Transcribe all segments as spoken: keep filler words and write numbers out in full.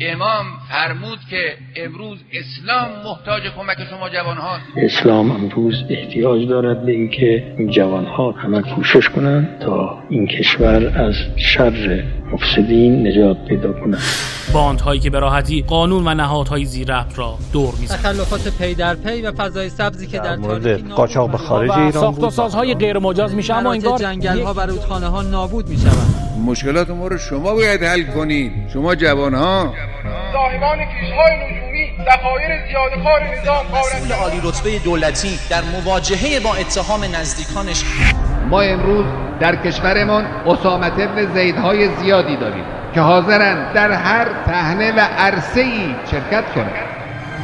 امام فرمود که امروز اسلام محتاج کمک شما جوان‌ها. اسلام امروز احتیاج دارد به اینکه این جوان‌ها همه کوشش کنند تا این کشور از شر مفسدین نجات پیدا کند. باندهایی که به راحتی قانون و نهادهای زیر ربط را دور می‌زنند. تخلفات پی در پی و فضای سبزی که در مورد قاچاق به خارج ایران بود. ساخت و سازهای غیر مجاز میشه، اما انگار جنگل‌ها و رودخانه‌ها نابود میشوند. مشکلات ما رو شما باید حل کنید، شما جوان‌ها. صاحبان کیش‌های نجومی، ذخایر زیاده‌کار نظام مسئول عالی رتبه دولتی در مواجهه با اتهام نزدیکانش. ما امروز در کشورمان اسامه بن زیدهای زیادی داریم که حاضرند در هر صحنه و عرصه‌ای شرکت کنند.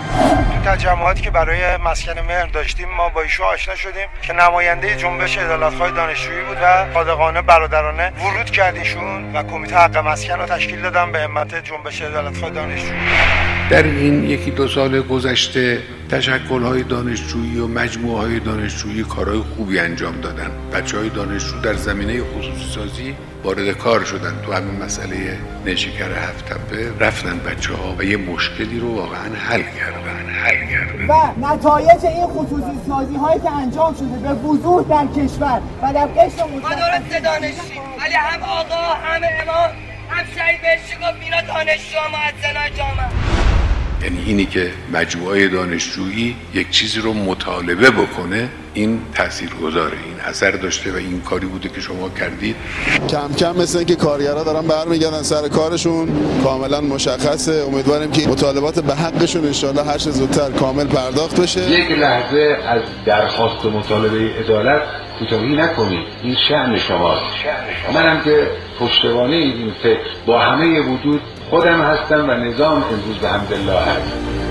تو تجمعاتی که برای مسکن مهر داشتیم ما با ایشون آشنا شدیم که نماینده جنبش عدالت‌خواه دانشجویی بود و صادقانه برادرانه ورود کرد ایشون و کمیته حق مسکن رو تشکیل دادن به همت جنبش عدالت‌خواه دانشجویی. در این یکی دو سال گذشته تشکل‌های دانشجویی و مجموعه‌های دانشجویی کارهای خوبی انجام دادن. بچه‌های دانشجو در زمینه خصوصی سازی وارد کار شدن. تو همین مسئله نیشکر هفت تپه رفتن بچه‌ها و یه مشکلی رو واقعا حل کردن حل کردن و نتایج این خصوصی سازی هایی که انجام شده به وضوح در کشور و در قشر ما درست دانشجویی ولی هم آقا هم امام هم شهید بهشتی گفت اینا دانشجو معزنای جامعه. یعنی اینی که مجموعه دانشجویی یک چیزی رو مطالبه بکنه این تاثیرگذاره، این اثر داشته و این کاری بوده که شما کردید. کم کم مثل اینکه کارگرها دارن برمیگردن سر کارشون، کاملا مشخصه. امیدواریم که مطالبات به حقشون ان شاءالله هر چه زودتر کامل پرداخت بشه. یک لحظه از درخواست مطالبه عدالت کوتاهی نکنید، این شأن شماست. منم که پشتوانه این فکر با همه وجود خودم هستم و نظام امروز به حمدالله هست.